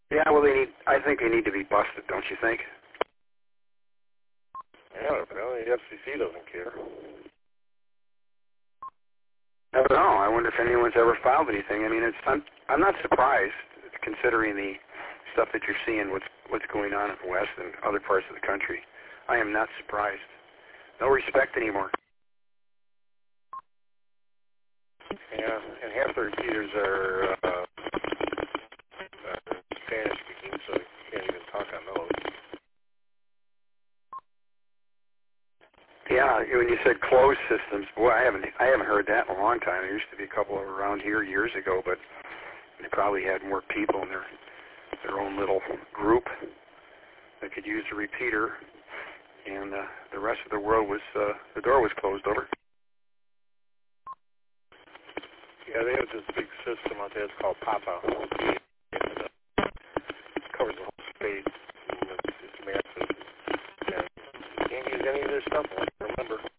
Yeah, well, I think they need to be busted, don't you think? Yeah, apparently the FCC doesn't care. I don't know. I wonder if anyone's ever filed anything. I mean, I'm not surprised, considering the stuff that you're seeing, what's going on in the West and other parts of the country. I am not surprised. No respect anymore. Yeah, and half their repeaters are Spanish speaking, so you can't even talk on those. Yeah, when you said closed systems, boy, I haven't heard that in a long time. There used to be a couple around here years ago, but they probably had more people in their own little group that could use a repeater, and the rest of the world was the door was closed over. Yeah, they have this big system out there. It's called Papa. And, it covers the whole space. And it's massive. And you can't use any of their stuff. Remember.